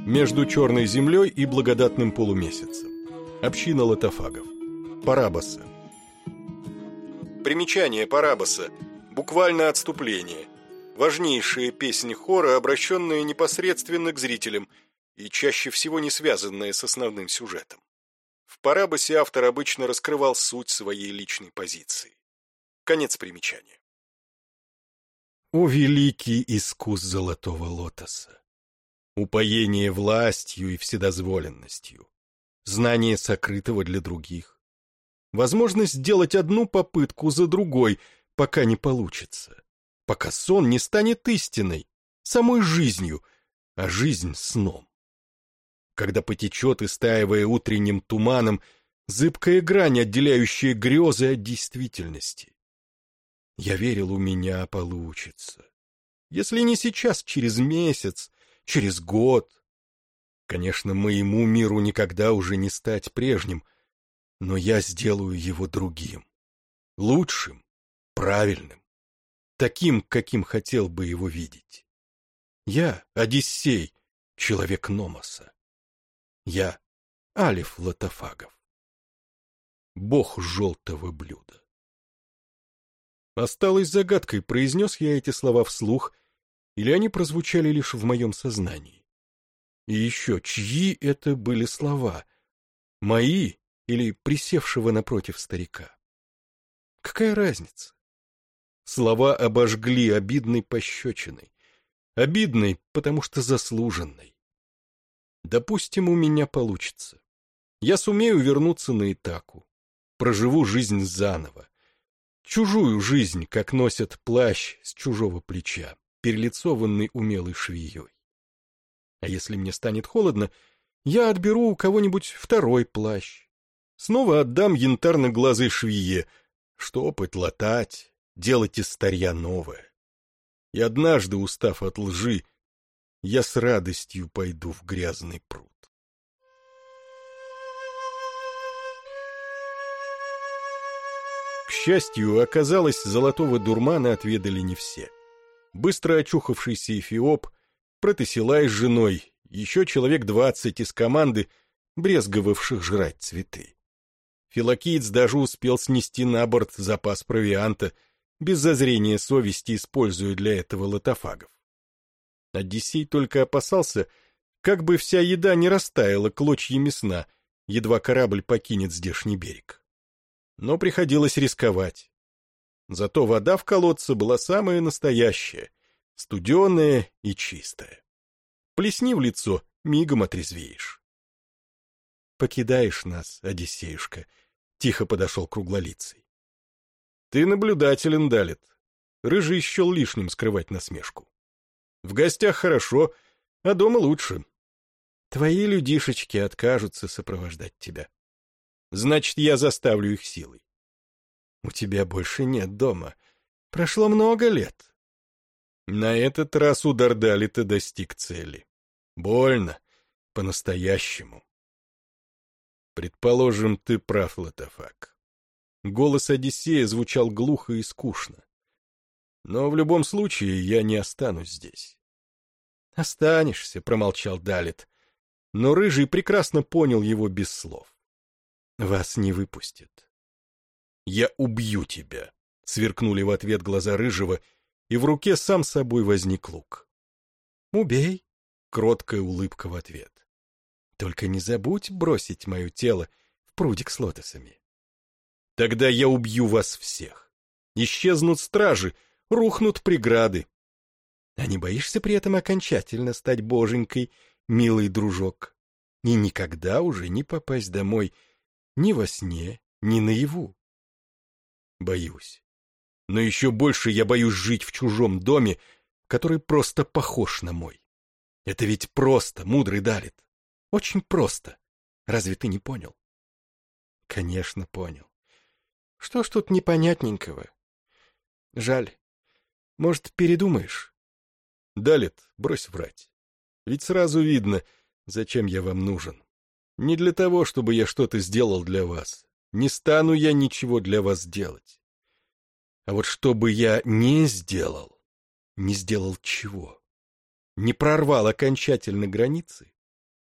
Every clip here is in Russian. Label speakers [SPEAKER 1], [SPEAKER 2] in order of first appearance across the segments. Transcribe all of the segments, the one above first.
[SPEAKER 1] Между черной землей и благодатным полумесяцем. Община лотофагов. Парабаса. Примечание Парабаса. Буквально отступление. Важнейшая песня хора, обращенная непосредственно к зрителям и чаще всего не связанная с основным сюжетом. В Парабасе автор обычно раскрывал суть своей личной позиции. Конец примечания. О великий искус золотого лотоса! Упоение властью и вседозволенностью, знание сокрытого для других, возможность сделать одну попытку за другой, пока не получится, пока сон не станет истиной, самой жизнью, а жизнь сном. Когда потечет, истаивая утренним туманом, зыбкая грань, отделяющая грезы от действительности. Я верил, у меня получится. Если не сейчас, через месяц, через год. Конечно, моему миру никогда уже не стать прежним, но я сделаю его другим, лучшим, правильным, таким, каким хотел бы его видеть. Я Одиссей, человек Номоса. Я Алиф лотофагов, бог желтого блюда. Осталось загадкой, произнес я эти слова вслух, или они прозвучали лишь в моем сознании. И еще, чьи это были слова? Мои или присевшего напротив старика? Какая разница? Слова обожгли обидной пощечиной. Обидной, потому что заслуженной. Допустим, у меня получится. Я сумею вернуться на Итаку. Проживу жизнь заново. Чужую жизнь, как носят плащ с чужого плеча, перелицованный умелой швеей. А если мне станет холодно, я отберу у кого-нибудь второй плащ. Снова отдам янтарно-глазой швее, штопать, латать, делать из старья новое. И однажды, устав от лжи, я с радостью пойду в грязный пруд. К счастью, оказалось, золотого дурмана отведали не все. Быстро очухавшийся эфиоп, Протесилай с женой, еще человек 20 из команды, брезговавших жрать цветы. Филокиец даже успел снести на борт запас провианта, без зазрения совести используя для этого лотофагов. Одиссей только опасался, как бы вся еда не растаяла клочьями сна, едва корабль покинет здешний берег. Но приходилось рисковать. Зато вода в колодце была самая настоящая, студеная и чистая. Плесни в лицо, мигом отрезвеешь. «Покидаешь нас, Одиссеюшка», — тихо подошел круглолицый. «Ты наблюдателен, Далит». Рыжий счел лишним скрывать насмешку. «В гостях хорошо, а дома лучше. Твои людишечки откажутся сопровождать тебя. Значит, я заставлю их силой. У тебя больше нет дома. Прошло много лет». На этот раз удар Далита достиг цели. Больно, по-настоящему. «Предположим, ты прав, лотофаг». Голос Одиссея звучал глухо и скучно. «Но в любом случае я не останусь здесь». «Останешься», — промолчал Далит, но Рыжий прекрасно понял его без слов. «Вас не выпустят». «Я убью тебя», — сверкнули в ответ глаза Рыжего, и в руке сам собой возник лук. «Убей», — кроткая улыбка в ответ. «Только не забудь бросить мое тело в прудик с лотосами». «Тогда я убью вас всех. Исчезнут стражи, рухнут преграды». «А не боишься при этом окончательно стать боженькой, милый дружок, и никогда уже не попасть домой ни во сне, ни наяву?» «Боюсь. Но еще больше я боюсь жить в чужом доме, который просто похож на мой. Это ведь просто, мудрый Далит. Очень просто. Разве ты не понял?» «Конечно, понял. Что ж тут непонятненького? Жаль. Может, передумаешь?» «Далит, брось врать. Ведь сразу видно, зачем я вам нужен. Не для того, чтобы я что-то сделал для вас. Не стану я ничего для вас делать. А вот чтобы я не сделал чего? Не прорвал окончательно границы?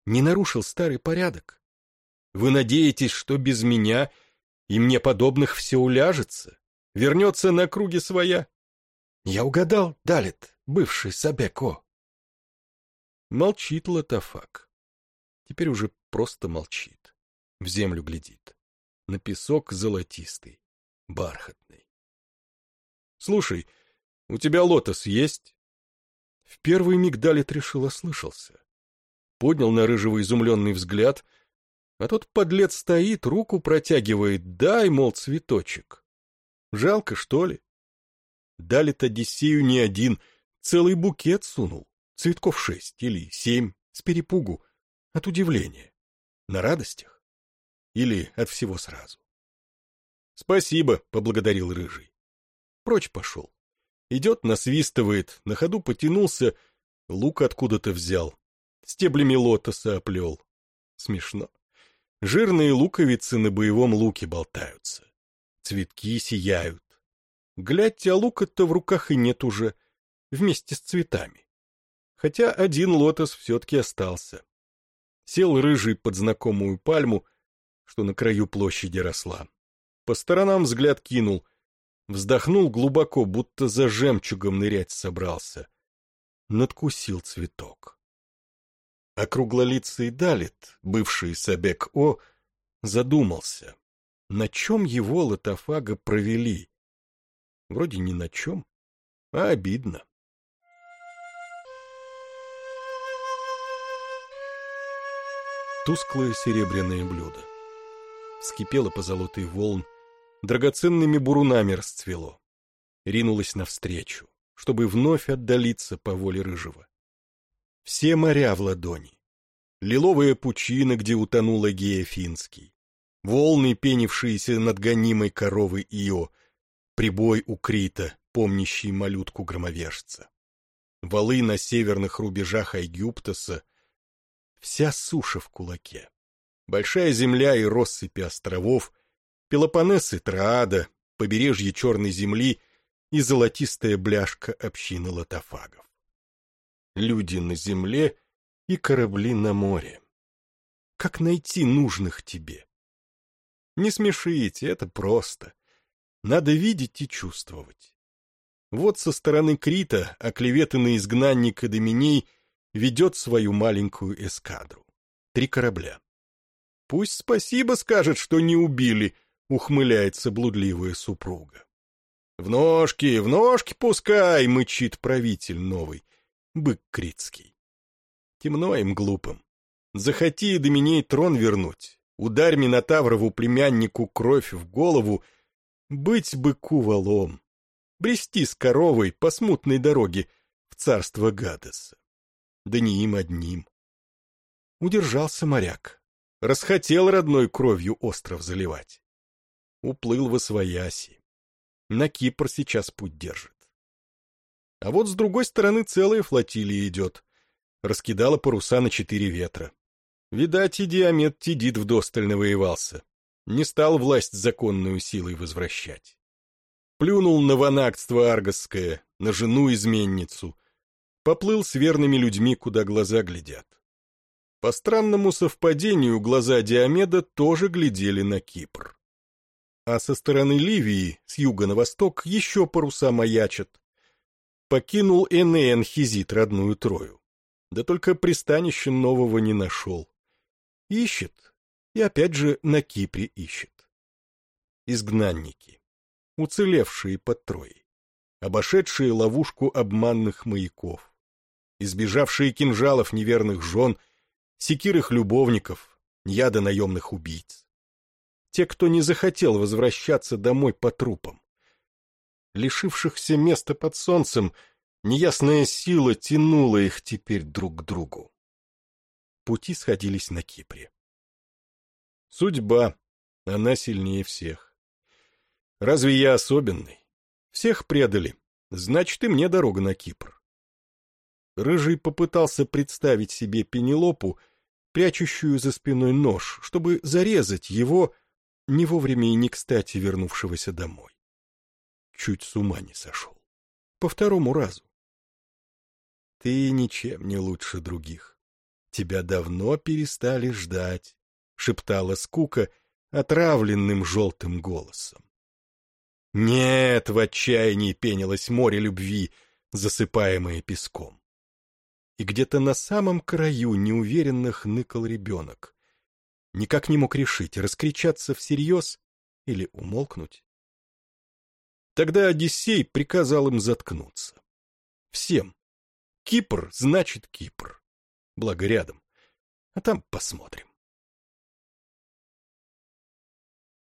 [SPEAKER 1] Не нарушил старый порядок? Вы надеетесь, что без меня и мне подобных все уляжется? Вернется на круги своя? Я угадал, Далит, бывший Сабек-О. Молчит Лотофак. Теперь уже просто молчит. В землю глядит. На песок золотистый, бархатный. Слушай, у тебя лотос есть? В первый миг Далит решил ослышался. Поднял на Рыжего изумленный взгляд, а тот подлец стоит, руку протягивает, дай, мол, цветочек. Жалко, что ли? Далит Одиссею не один, целый букет сунул, цветков 6 или 7, с перепугу, от удивления. На радостях? Или от всего сразу? Спасибо, поблагодарил Рыжий. Прочь пошел. Идет, насвистывает, на ходу потянулся, лук откуда-то взял, стеблями лотоса оплел. Смешно. Жирные луковицы на боевом луке болтаются. Цветки сияют. Глядь, а лука-то в руках и нет уже, вместе с цветами. Хотя один лотос все-таки остался. Сел Рыжий под знакомую пальму, что на краю площади росла. По сторонам взгляд кинул, вздохнул глубоко, будто за жемчугом нырять собрался. Надкусил цветок. Округлолицый Далит, бывший Сабек-О, задумался, на чем его Лотофага провели. Вроде ни на чем, а обидно. Тусклое серебряное блюдо. Вскипело позолотой волн, драгоценными бурунами расцвело. Ринулось навстречу, чтобы вновь отдалиться по воле Рыжего. Все моря в ладони. Лиловая пучина, где утонул Эгея Финский. Волны, пенившиеся над гонимой коровой Ио. Прибой у Крита, помнящий малютку-громовержца. Валы на северных рубежах Айгюптоса. Вся суша в кулаке. Большая земля и россыпи островов, Пелопоннес и Троада, побережье Черной земли и золотистая бляшка общины лотофагов. Люди на земле и корабли на море. Как найти нужных тебе? Не смешите, это просто. Надо видеть и чувствовать. Вот со стороны Крита оклеветанный изгнанник Эдоминей ведет свою маленькую эскадру. 3 корабля. Пусть спасибо скажет, что не убили, ухмыляется блудливая супруга. В ножки пускай, мычит правитель новый, бык критский. Темно им глупым. Захоти Эдоминей трон вернуть, ударь Минотаврову племяннику кровь в голову, быть быку валом, брести с коровой по смутной дороге в царство Гадеса. Да не им одним. Удержался моряк. Расхотел родной кровью остров заливать. Уплыл восвояси. На Кипр сейчас путь держит. А вот с другой стороны целая флотилия идет. Раскидала паруса на 4 ветра. Видать, и Диамет Тидит вдосталь навоевался. Не стал власть законную силой возвращать. Плюнул на ванагтство аргосское, на жену-изменницу. Поплыл с верными людьми, куда глаза глядят. По странному совпадению глаза Диомеда тоже глядели на Кипр. А со стороны Ливии, с юга на восток, еще паруса маячат. Покинул Энеен Хизит родную Трою. Да только пристанища нового не нашел. Ищет, и опять же на Кипре ищет. Изгнанники, уцелевшие под Троей, обошедшие ловушку обманных маяков, избежавшие кинжалов неверных жен, секир их любовников, яда наемных убийц. Те, кто не захотел возвращаться домой по трупам. Лишившихся места под солнцем, неясная сила тянула их теперь друг к другу. Пути сходились на Кипре. Судьба, она сильнее всех. Разве я особенный? Всех предали, значит, и мне дорога на Кипр. Рыжий попытался представить себе Пенелопу, прячущую за спиной нож, чтобы зарезать его, не вовремя и не кстати вернувшегося домой. Чуть с ума не сошел. По 2-му разу. Ты ничем не лучше других. тебя давно перестали ждать», — шептала скука отравленным желтым голосом. «Нет», — в отчаянии пенилось море любви, засыпаемое песком. И где-то на самом краю неуверенно хныкал ребенок. Никак не мог решить, раскричаться всерьез или умолкнуть. Тогда Одиссей приказал им заткнуться. Всем. Кипр значит Кипр. Благо рядом. А там посмотрим.